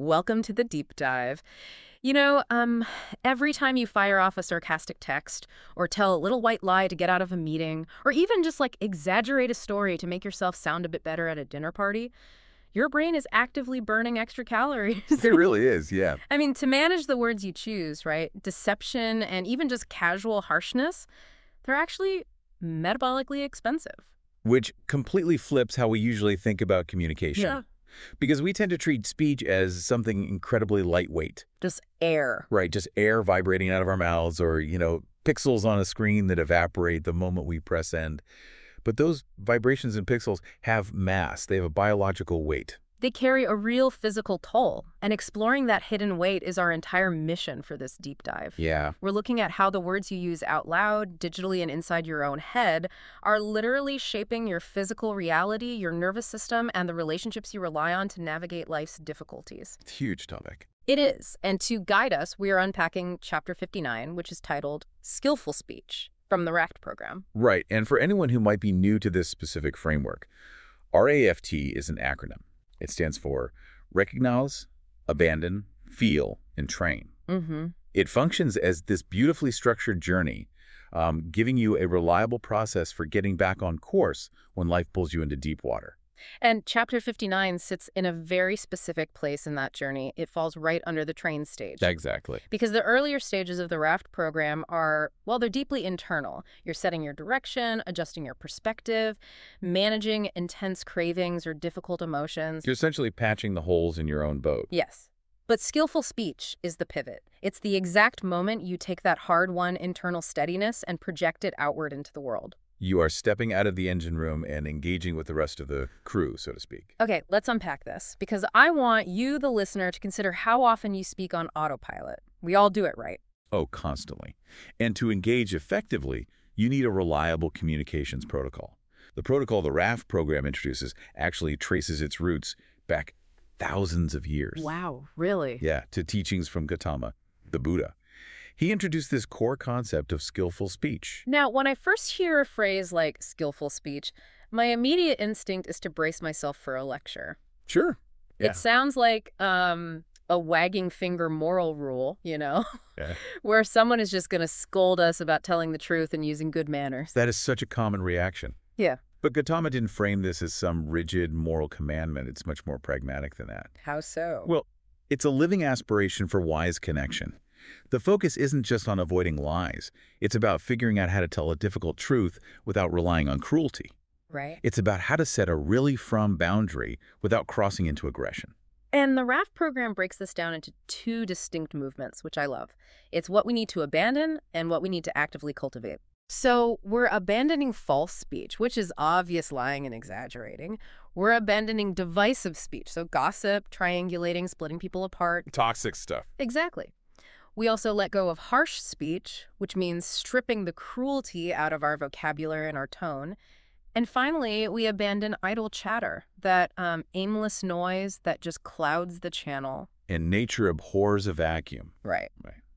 Welcome to the deep dive. Every time you fire off a sarcastic text, or tell a little white lie to get out of a meeting, or even just exaggerate a story to make yourself sound a bit better at a dinner party, your brain is actively burning extra calories. It really is, yeah. I mean, to manage the words you choose, right? Deception and even just casual harshness, they're actually metabolically expensive. Which completely flips how we usually think about communication. Yeah. Because we tend to treat speech as something incredibly lightweight. Just air. Right, just air vibrating out of our mouths or, pixels on a screen that evaporate the moment we press send. But those vibrations and pixels have mass. They have a biological weight. They carry a real physical toll, and exploring that hidden weight is our entire mission for this deep dive. Yeah. We're looking at how the words you use out loud, digitally and inside your own head, are literally shaping your physical reality, your nervous system, and the relationships you rely on to navigate life's difficulties. It's a huge topic. It is, and to guide us, we are unpacking Chapter 59, which is titled Skillful Speech, from the RAFT program. Right, and for anyone who might be new to this specific framework, RAFT is an acronym. It stands for Recognize, Abandon, Feel, and Train. Mm-hmm. It functions as this beautifully structured journey, giving you a reliable process for getting back on course when life pulls you into deep water. And Chapter 59 sits in a very specific place in that journey. It falls right under the train stage. Exactly. Because the earlier stages of the RAFT program are, well, they're deeply internal. You're setting your direction, adjusting your perspective, managing intense cravings or difficult emotions. You're essentially patching the holes in your own boat. Yes. But skillful speech is the pivot. It's the exact moment you take that hard-won internal steadiness and project it outward into the world. You are stepping out of the engine room and engaging with the rest of the crew, so to speak. Okay, let's unpack this, because I want you, the listener, to consider how often you speak on autopilot. We all do it, right? Oh, constantly. And to engage effectively, you need a reliable communications protocol. The protocol the RAFT program introduces actually traces its roots back thousands of years. Wow, really? Yeah, to teachings from Gautama, the Buddha. He introduced this core concept of skillful speech. Now, when I first hear a phrase like skillful speech, my immediate instinct is to brace myself for a lecture. Sure. Yeah. It sounds like a wagging finger moral rule, Yeah. where someone is just going to scold us about telling the truth and using good manners. That is such a common reaction. Yeah. But Gautama didn't frame this as some rigid moral commandment. It's much more pragmatic than that. How so? Well, it's a living aspiration for wise connection. The focus isn't just on avoiding lies. It's about figuring out how to tell a difficult truth without relying on cruelty. Right. It's about how to set a really firm boundary without crossing into aggression. And the RAFT program breaks this down into two distinct movements, which I love. It's what we need to abandon and what we need to actively cultivate. So we're abandoning false speech, which is obvious lying and exaggerating. We're abandoning divisive speech, so gossip, triangulating, splitting people apart. Toxic stuff. Exactly. We also let go of harsh speech, which means stripping the cruelty out of our vocabulary and our tone. And finally, we abandon idle chatter, that aimless noise that just clouds the channel. And nature abhors a vacuum. Right.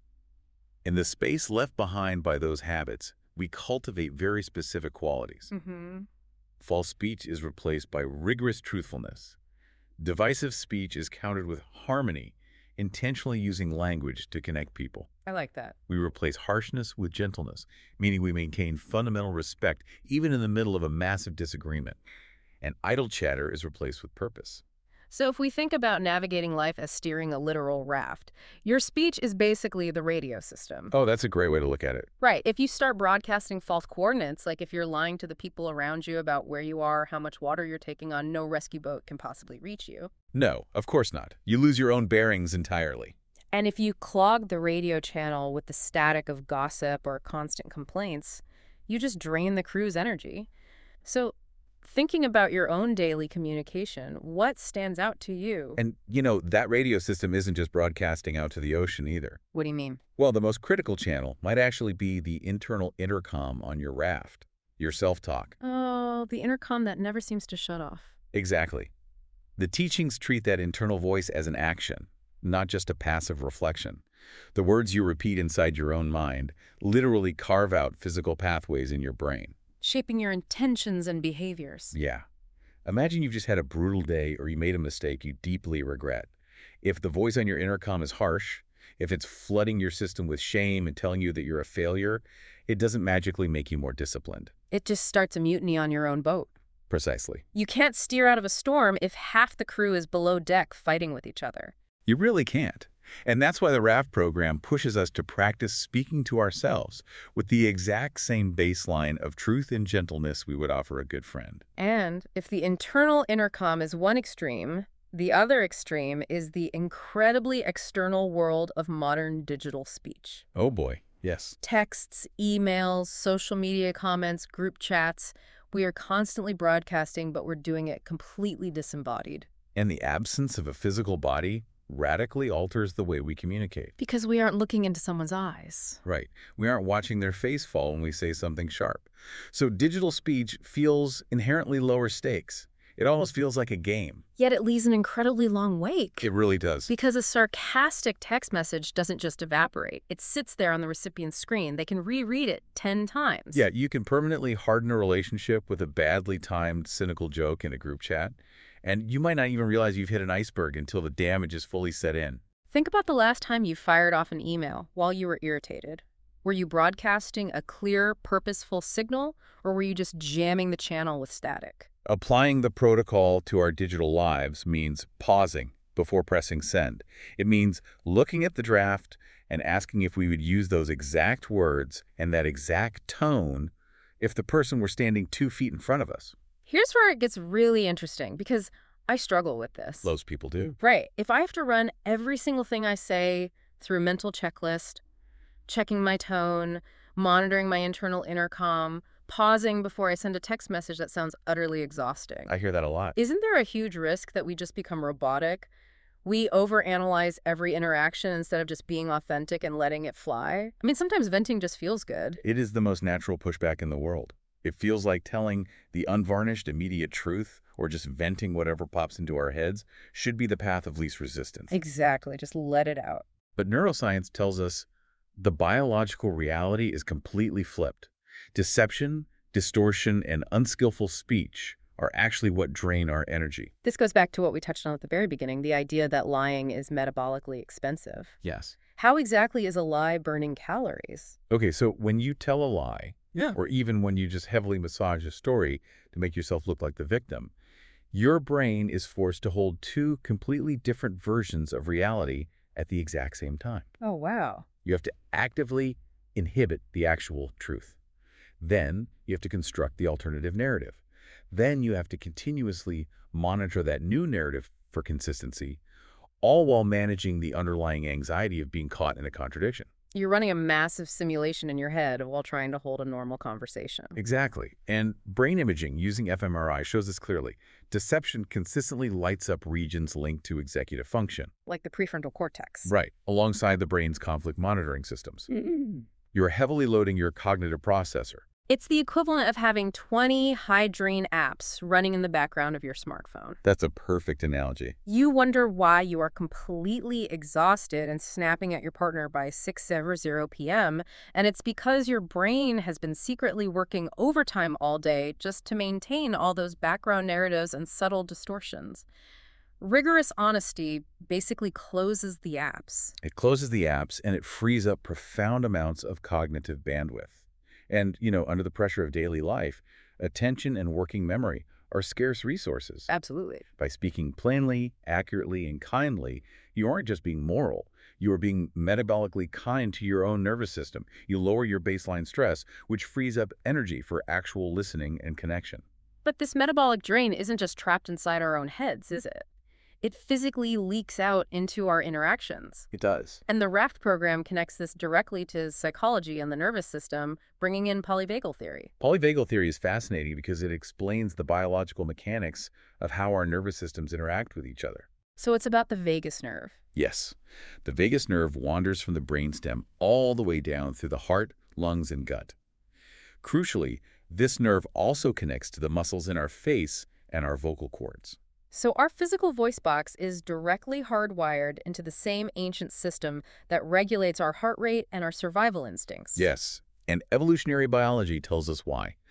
In the space left behind by those habits, we cultivate very specific qualities. Mm-hmm. False speech is replaced by rigorous truthfulness. Divisive speech is countered with harmony, intentionally using language to connect people. I like that. We replace harshness with gentleness, meaning we maintain fundamental respect even in the middle of a massive disagreement. And idle chatter is replaced with purpose. So if we think about navigating life as steering a literal raft, your speech is basically the radio system. Oh, that's a great way to look at it. Right. If you start broadcasting false coordinates, like if you're lying to the people around you about where you are, how much water you're taking on, no rescue boat can possibly reach you. No, of course not. You lose your own bearings entirely. And if you clog the radio channel with the static of gossip or constant complaints, you just drain the crew's energy. So thinking about your own daily communication, what stands out to you? And, that radio system isn't just broadcasting out to the ocean either. What do you mean? Well, the most critical channel might actually be the internal intercom on your raft, your self-talk. Oh, the intercom that never seems to shut off. Exactly. The teachings treat that internal voice as an action, not just a passive reflection. The words you repeat inside your own mind literally carve out physical pathways in your brain. Shaping your intentions and behaviors. Yeah. Imagine you've just had a brutal day or you made a mistake you deeply regret. If the voice on your intercom is harsh, if it's flooding your system with shame and telling you that you're a failure, it doesn't magically make you more disciplined. It just starts a mutiny on your own boat. Precisely. You can't steer out of a storm if half the crew is below deck fighting with each other. You really can't. And that's why the RAFT program pushes us to practice speaking to ourselves with the exact same baseline of truth and gentleness we would offer a good friend. And if the internal intercom is one extreme, the other extreme is the incredibly external world of modern digital speech. Oh boy, yes. Texts, emails, social media comments, group chats. We are constantly broadcasting, but we're doing it completely disembodied. And the absence of a physical body radically alters the way we communicate. Because we aren't looking into someone's eyes. Right. We aren't watching their face fall when we say something sharp. So digital speech feels inherently lower stakes. It almost feels like a game. Yet it leaves an incredibly long wake. It really does. Because a sarcastic text message doesn't just evaporate. It sits there on the recipient's screen. They can reread it 10 times. Yeah, you can permanently harden a relationship with a badly timed, cynical joke in a group chat. And you might not even realize you've hit an iceberg until the damage is fully set in. Think about the last time you fired off an email while you were irritated. Were you broadcasting a clear, purposeful signal, or were you just jamming the channel with static? Applying the protocol to our digital lives means pausing before pressing send. It means looking at the draft and asking if we would use those exact words and that exact tone if the person were standing 2 feet in front of us. Here's where it gets really interesting, because I struggle with this. Most people do. Right. If I have to run every single thing I say through a mental checklist, checking my tone, monitoring my internal intercom, pausing before I send a text message, that sounds utterly exhausting. I hear that a lot. Isn't there a huge risk that we just become robotic? We overanalyze every interaction instead of just being authentic and letting it fly? I mean, sometimes venting just feels good. It is the most natural pushback in the world. It feels like telling the unvarnished, immediate truth or just venting whatever pops into our heads should be the path of least resistance. Exactly. Just let it out. But neuroscience tells us the biological reality is completely flipped. Deception, distortion, and unskillful speech are actually what drain our energy. This goes back to what we touched on at the very beginning, the idea that lying is metabolically expensive. Yes. How exactly is a lie burning calories? Okay, so when you tell a lie, or even when you just heavily massage a story to make yourself look like the victim, your brain is forced to hold 2 completely different versions of reality at the exact same time. Oh, wow. You have to actively inhibit the actual truth. Then you have to construct the alternative narrative. Then you have to continuously monitor that new narrative for consistency, all while managing the underlying anxiety of being caught in a contradiction. You're running a massive simulation in your head while trying to hold a normal conversation. Exactly. And brain imaging using fMRI shows this clearly. Deception consistently lights up regions linked to executive function. Like the prefrontal cortex. Right, alongside the brain's conflict monitoring systems. You're heavily loading your cognitive processor. It's the equivalent of having 20 high-drain apps running in the background of your smartphone. That's a perfect analogy. You wonder why you are completely exhausted and snapping at your partner by 6:00 p.m., and it's because your brain has been secretly working overtime all day just to maintain all those background narratives and subtle distortions. Rigorous honesty basically closes the apps. It closes the apps and it frees up profound amounts of cognitive bandwidth. And, under the pressure of daily life, attention and working memory are scarce resources. Absolutely. By speaking plainly, accurately, and kindly, you aren't just being moral. You are being metabolically kind to your own nervous system. You lower your baseline stress, which frees up energy for actual listening and connection. But this metabolic drain isn't just trapped inside our own heads, is it? It physically leaks out into our interactions. It does. And the RAFT program connects this directly to psychology and the nervous system, bringing in polyvagal theory. Polyvagal theory is fascinating because it explains the biological mechanics of how our nervous systems interact with each other. So it's about the vagus nerve. Yes. The vagus nerve wanders from the brainstem all the way down through the heart, lungs, and gut. Crucially, this nerve also connects to the muscles in our face and our vocal cords. So our physical voice box is directly hardwired into the same ancient system that regulates our heart rate and our survival instincts. Yes, and evolutionary biology tells us why.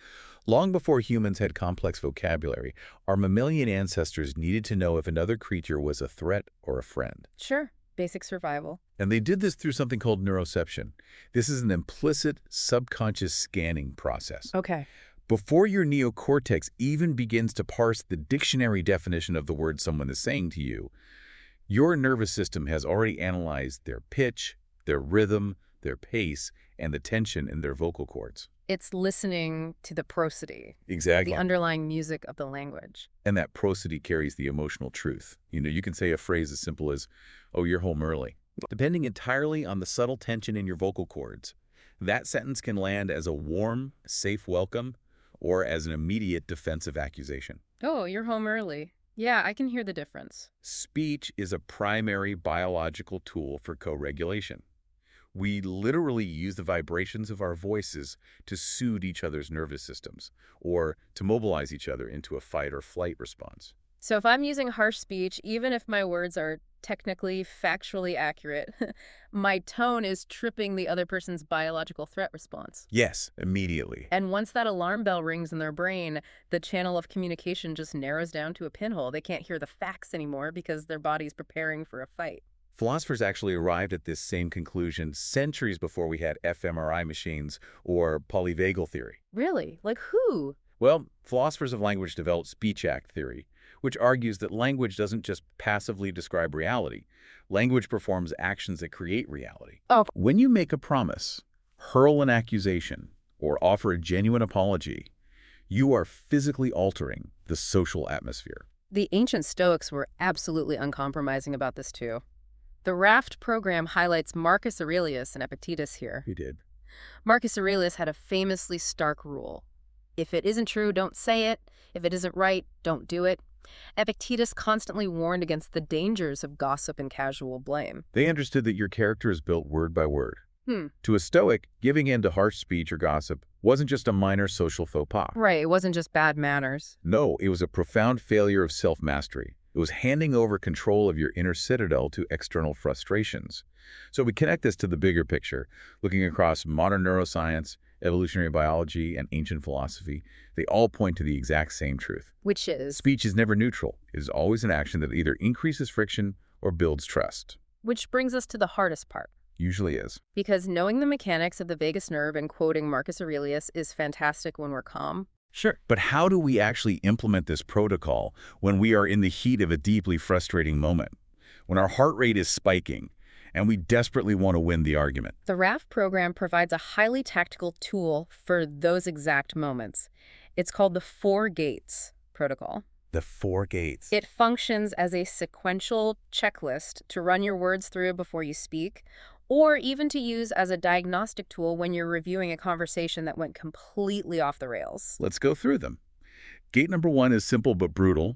Long before humans had complex vocabulary, our mammalian ancestors needed to know if another creature was a threat or a friend. Sure, basic survival. And they did this through something called neuroception. This is an implicit, subconscious scanning process. Okay. Before your neocortex even begins to parse the dictionary definition of the word someone is saying to you, your nervous system has already analyzed their pitch, their rhythm, their pace, and the tension in their vocal cords. It's listening to the prosody, Exactly. the underlying music of the language. And that prosody carries the emotional truth. You can say a phrase as simple as, "Oh, you're home early." Depending entirely on the subtle tension in your vocal cords, that sentence can land as a warm, safe welcome or as an immediate defensive accusation. Oh, you're home early. Yeah, I can hear the difference. Speech is a primary biological tool for co-regulation. We literally use the vibrations of our voices to soothe each other's nervous systems or to mobilize each other into a fight or flight response. So if I'm using harsh speech, even if my words are technically, factually accurate, my tone is tripping the other person's biological threat response. Yes, immediately. And once that alarm bell rings in their brain, the channel of communication just narrows down to a pinhole. They can't hear the facts anymore because their body's preparing for a fight. Philosophers actually arrived at this same conclusion centuries before we had fMRI machines or polyvagal theory. Really? Like who? Well, philosophers of language developed speech act theory, which argues that language doesn't just passively describe reality. Language performs actions that create reality. Oh. When you make a promise, hurl an accusation, or offer a genuine apology, you are physically altering the social atmosphere. The ancient Stoics were absolutely uncompromising about this too. The RAFT program highlights Marcus Aurelius and Epictetus here. He did. Marcus Aurelius had a famously stark rule. If it isn't true, don't say it. If it isn't right, don't do it. Epictetus constantly warned against the dangers of gossip and casual blame. They understood that your character is built word by word. Hmm. To a Stoic, giving in to harsh speech or gossip wasn't just a minor social faux pas. Right, it wasn't just bad manners. No, it was a profound failure of self-mastery. It was handing over control of your inner citadel to external frustrations. So we connect this to the bigger picture, looking across modern neuroscience, evolutionary biology, and ancient philosophy. They all point to the exact same truth. Which is? Speech is never neutral. It is always an action that either increases friction or builds trust. Which brings us to the hardest part. Usually is. Because knowing the mechanics of the vagus nerve and quoting Marcus Aurelius is fantastic when we're calm. Sure. But how do we actually implement this protocol when we are in the heat of a deeply frustrating moment? When our heart rate is spiking and we desperately want to win the argument? The RAFT program provides a highly tactical tool for those exact moments. It's called the 4 Gates protocol. The 4 gates. It functions as a sequential checklist to run your words through before you speak, or even to use as a diagnostic tool when you're reviewing a conversation that went completely off the rails. Let's go through them. Gate number 1 is simple but brutal.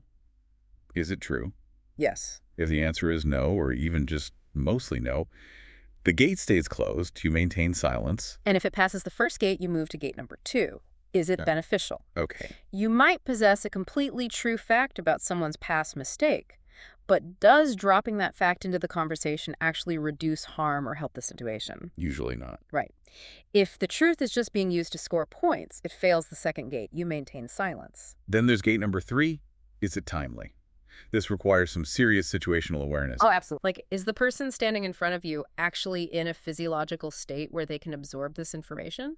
Is it true? Yes. If the answer is no, or even just mostly no, the gate stays closed. You maintain silence. And if it passes the first gate, you move to gate number 2. Is it beneficial? Okay. You might possess a completely true fact about someone's past mistake, but does dropping that fact into the conversation actually reduce harm or help the situation? Usually not. Right. If the truth is just being used to score points, it fails the second gate. You maintain silence. Then there's gate number 3. Is it timely? This requires some serious situational awareness. Oh, absolutely. Like, is the person standing in front of you actually in a physiological state where they can absorb this information?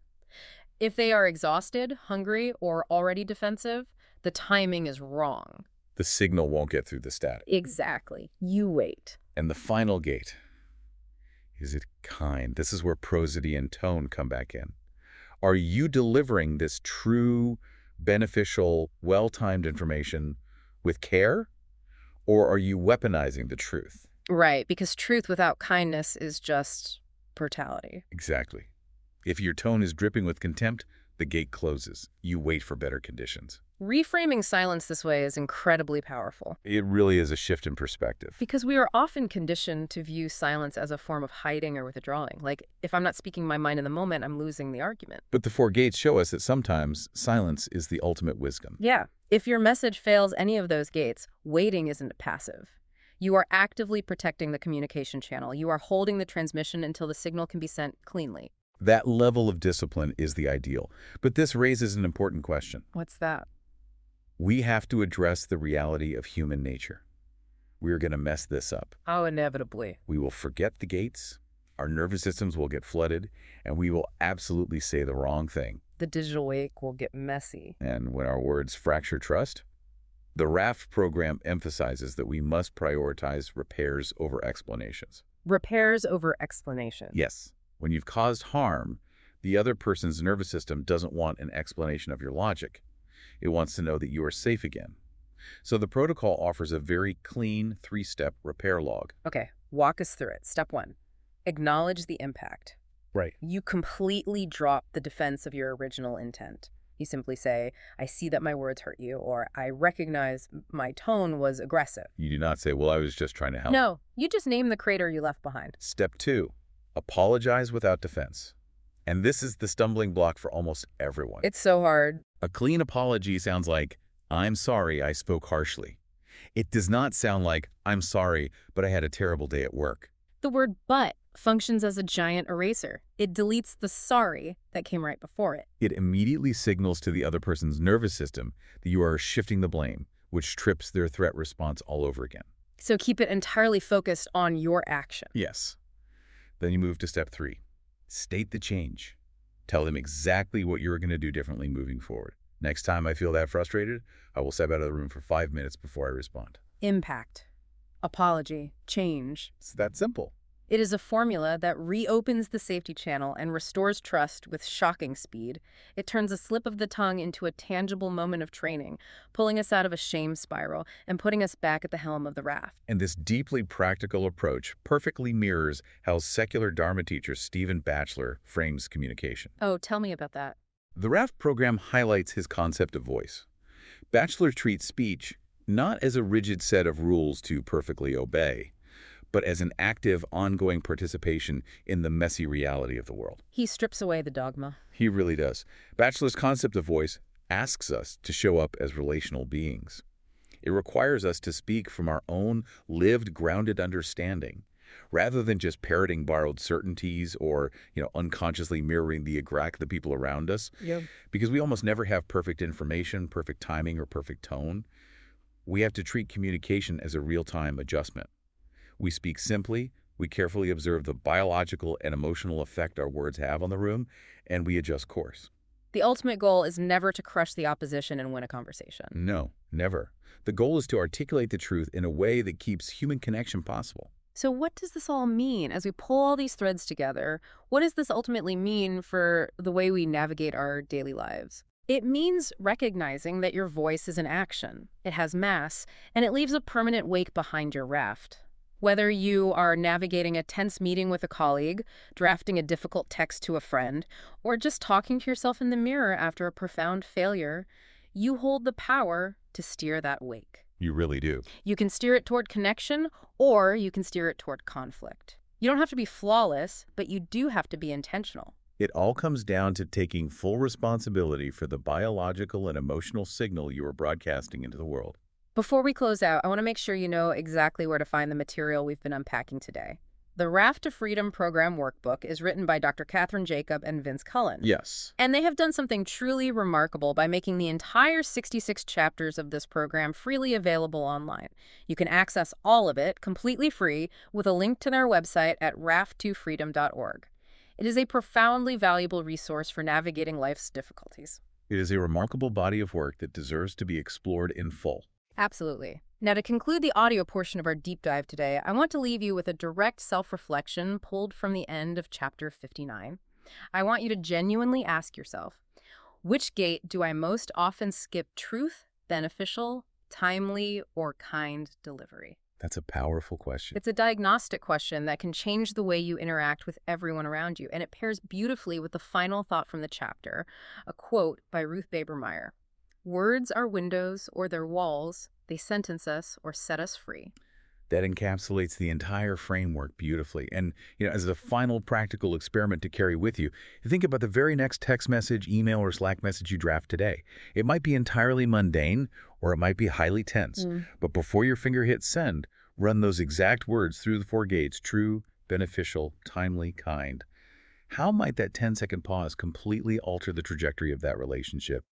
If they are exhausted, hungry, or already defensive, the timing is wrong. The signal won't get through the static. Exactly. You wait. And the final gate. Is it kind? This is where prosody and tone come back in. Are you delivering this true, beneficial, well-timed information with care? Or are you weaponizing the truth? Right, because truth without kindness is just brutality. Exactly. If your tone is dripping with contempt, the gate closes. You wait for better conditions. Reframing silence this way is incredibly powerful. It really is a shift in perspective. Because we are often conditioned to view silence as a form of hiding or withdrawing. Like, if I'm not speaking my mind in the moment, I'm losing the argument. But the 4 gates show us that sometimes silence is the ultimate wisdom. Yeah. If your message fails any of those gates, waiting isn't passive. You are actively protecting the communication channel. You are holding the transmission until the signal can be sent cleanly. That level of discipline is the ideal. But this raises an important question. What's that? We have to address the reality of human nature. We're going to mess this up. Oh, inevitably. We will forget the gates, our nervous systems will get flooded, and we will absolutely say the wrong thing. The digital wake will get messy. And when our words fracture trust, the RAFT program emphasizes that we must prioritize repairs over explanations. Repairs over explanation. Yes, when you've caused harm, the other person's nervous system doesn't want an explanation of your logic. It wants to know that you are safe again. So the protocol offers a very clean 3-step repair log. Okay, walk us through it. Step 1, acknowledge the impact. Right. You completely drop the defense of your original intent. You simply say, I see that my words hurt you, or I recognize my tone was aggressive. You do not say, well, I was just trying to help. No, you just name the crater you left behind. Step 2, apologize without defense. And this is the stumbling block for almost everyone. It's so hard. A clean apology sounds like, I'm sorry I spoke harshly. It does not sound like, I'm sorry, but I had a terrible day at work. The word but functions as a giant eraser. It deletes the sorry that came right before it. It immediately signals to the other person's nervous system that you are shifting the blame, which trips their threat response all over again. So keep it entirely focused on your action. Yes. Then you move to step 3. State the change. Tell them exactly what you're going to do differently moving forward. Next time I feel that frustrated, I will step out of the room for 5 minutes before I respond. Impact, apology, change. It's that simple. It is a formula that reopens the safety channel and restores trust with shocking speed. It turns a slip of the tongue into a tangible moment of training, pulling us out of a shame spiral and putting us back at the helm of the raft. And this deeply practical approach perfectly mirrors how secular Dharma teacher Stephen Batchelor frames communication. Oh, tell me about that. The RAFT program highlights his concept of voice. Batchelor treats speech not as a rigid set of rules to perfectly obey, but as an active, ongoing participation in the messy reality of the world. He strips away the dogma. He really does. Batchelor's concept of voice asks us to show up as relational beings. It requires us to speak from our own lived, grounded understanding, rather than just parroting borrowed certainties or, unconsciously mirroring the people around us. Yep. Because we almost never have perfect information, perfect timing, or perfect tone. We have to treat communication as a real-time adjustment. We speak simply, we carefully observe the biological and emotional effect our words have on the room, and we adjust course. The ultimate goal is never to crush the opposition and win a conversation. No, never. The goal is to articulate the truth in a way that keeps human connection possible. So what does this all mean? As we pull all these threads together, what does this ultimately mean for the way we navigate our daily lives? It means recognizing that your voice is an action. It has mass, and it leaves a permanent wake behind your raft. Whether you are navigating a tense meeting with a colleague, drafting a difficult text to a friend, or just talking to yourself in the mirror after a profound failure, you hold the power to steer that wake. You really do. You can steer it toward connection, or you can steer it toward conflict. You don't have to be flawless, but you do have to be intentional. It all comes down to taking full responsibility for the biological and emotional signal you are broadcasting into the world. Before we close out, I want to make sure you know exactly where to find the material we've been unpacking today. The Raft to Freedom Program Workbook is written by Dr. Catherine Jacob and Vince Cullen. Yes. And they have done something truly remarkable by making the entire 66 chapters of this program freely available online. You can access all of it completely free with a link to their website at raft2freedom.org. It is a profoundly valuable resource for navigating life's difficulties. It is a remarkable body of work that deserves to be explored in full. Absolutely. Now, to conclude the audio portion of our deep dive today, I want to leave you with a direct self-reflection pulled from the end of Chapter 59. I want you to genuinely ask yourself, which gate do I most often skip truth, beneficial, timely, or kind delivery? That's a powerful question. It's a diagnostic question that can change the way you interact with everyone around you, and it pairs beautifully with the final thought from the chapter, a quote by Ruth Bader Meyer. Words are windows or they're walls. They sentence us or set us free. That encapsulates the entire framework beautifully. And, as a final practical experiment to carry with you, think about the very next text message, email, or Slack message you draft today. It might be entirely mundane or it might be highly tense. But before your finger hits send, run those exact words through the 4 gates: true, beneficial, timely, kind. How might that 10-second pause completely alter the trajectory of that relationship?